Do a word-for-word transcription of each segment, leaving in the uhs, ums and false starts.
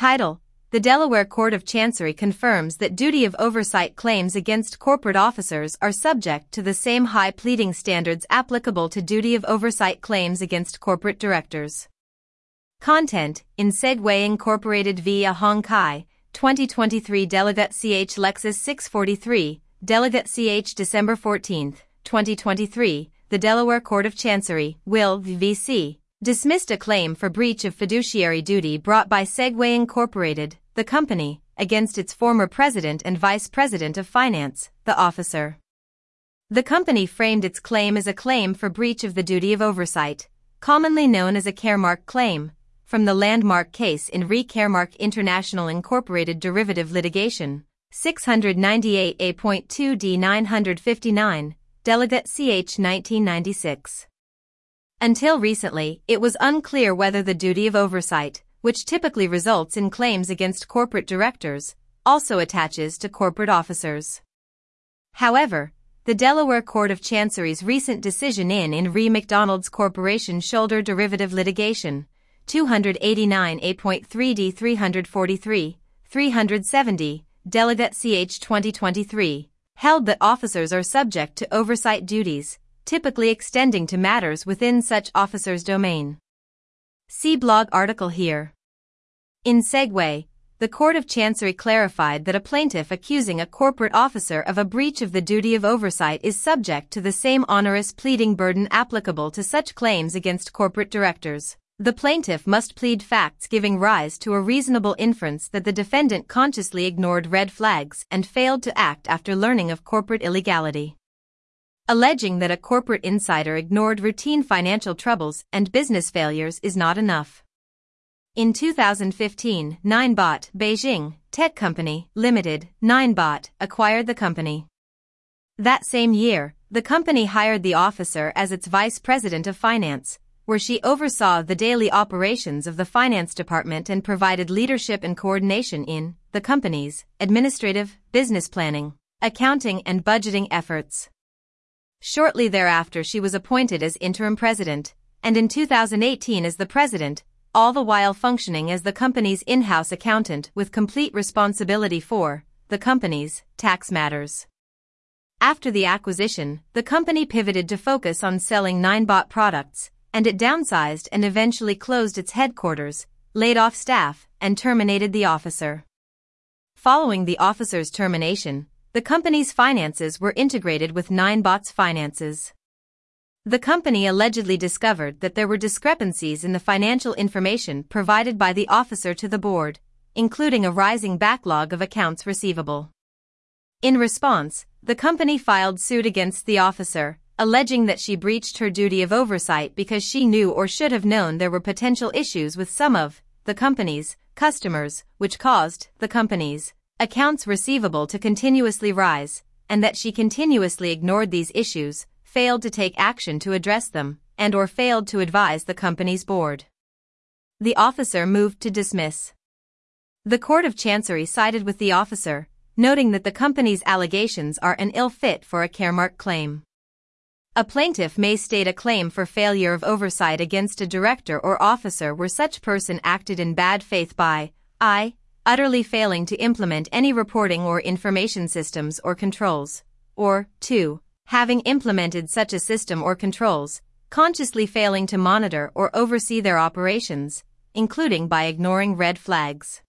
Title: The Delaware Court of Chancery confirms that duty of oversight claims against corporate officers are subject to the same high pleading standards applicable to duty of oversight claims against corporate directors. Content: In Segway Incorporated v. Hong Kai, twenty twenty-three Delegate C H Lexus six forty-three, Delegate C H December fourteenth, twenty twenty-three, the Delaware Court of Chancery, Will v. C. dismissed a claim for breach of fiduciary duty brought by Segway Incorporated, the company, against its former president and vice president of finance, the officer. The company framed its claim as a claim for breach of the duty of oversight, commonly known as a Caremark claim, from the landmark case in Re Caremark International Incorporated Derivative Litigation, six ninety-eight A two D nine fifty-nine, Delegate C H nineteen ninety-six. Until recently, it was unclear whether the duty of oversight, which typically results in claims against corporate directors, also attaches to corporate officers. However, the Delaware Court of Chancery's recent decision in in Re McDonald's Corporation Shoulder Derivative Litigation, two eighty-nine A three D three forty-three, three seventy, Delegate C H twenty twenty-three, held that officers are subject to oversight duties, typically extending to matters within such officer's domain. See blog article here. In Segway, the Court of Chancery clarified that a plaintiff accusing a corporate officer of a breach of the duty of oversight is subject to the same onerous pleading burden applicable to such claims against corporate directors. The plaintiff must plead facts giving rise to a reasonable inference that the defendant consciously ignored red flags and failed to act after learning of corporate illegality. Alleging that a corporate insider ignored routine financial troubles and business failures is not enough. In two thousand fifteen, Ninebot Beijing Tech Company Limited, Ninebot, acquired the company. That same year, the company hired the officer as its vice president of finance, where she oversaw the daily operations of the finance department and provided leadership and coordination in the company's administrative, business planning, accounting and budgeting efforts. Shortly thereafter she was appointed as interim president, and in two thousand eighteen as the president, all the while functioning as the company's in-house accountant with complete responsibility for the company's tax matters. After the acquisition, the company pivoted to focus on selling Ninebot products, and it downsized and eventually closed its headquarters, laid off staff, and terminated the officer. Following the officer's termination, the company's finances were integrated with Ninebot's finances. The company allegedly discovered that there were discrepancies in the financial information provided by the officer to the board, including a rising backlog of accounts receivable. In response, the company filed suit against the officer, alleging that she breached her duty of oversight because she knew or should have known there were potential issues with some of the company's customers, which caused the company's accounts receivable to continuously rise, and that she continuously ignored these issues, failed to take action to address them, and or failed to advise the company's board. The officer moved to dismiss. The Court of Chancery sided with the officer, noting that the company's allegations are an ill fit for a Caremark claim. A plaintiff may state a claim for failure of oversight against a director or officer where such person acted in bad faith by I. utterly failing to implement any reporting or information systems or controls, or two. having implemented such a system or controls, consciously failing to monitor or oversee their operations, including by ignoring red flags.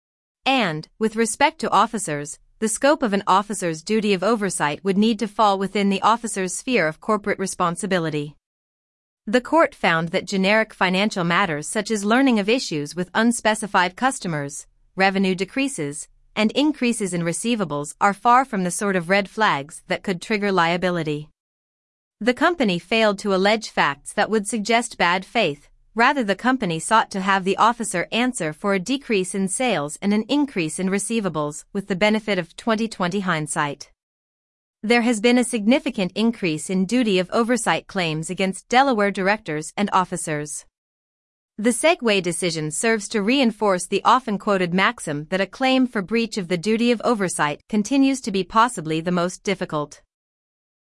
And, with respect to officers, the scope of an officer's duty of oversight would need to fall within the officer's sphere of corporate responsibility. The court found that generic financial matters such as learning of issues with unspecified customers, revenue decreases, and increases in receivables are far from the sort of red flags that could trigger liability. The company failed to allege facts that would suggest bad faith. Rather, the company sought to have the officer answer for a decrease in sales and an increase in receivables with the benefit of twenty twenty hindsight. There has been a significant increase in duty of oversight claims against Delaware directors and officers. The Segway decision serves to reinforce the often quoted maxim that a claim for breach of the duty of oversight continues to be possibly the most difficult.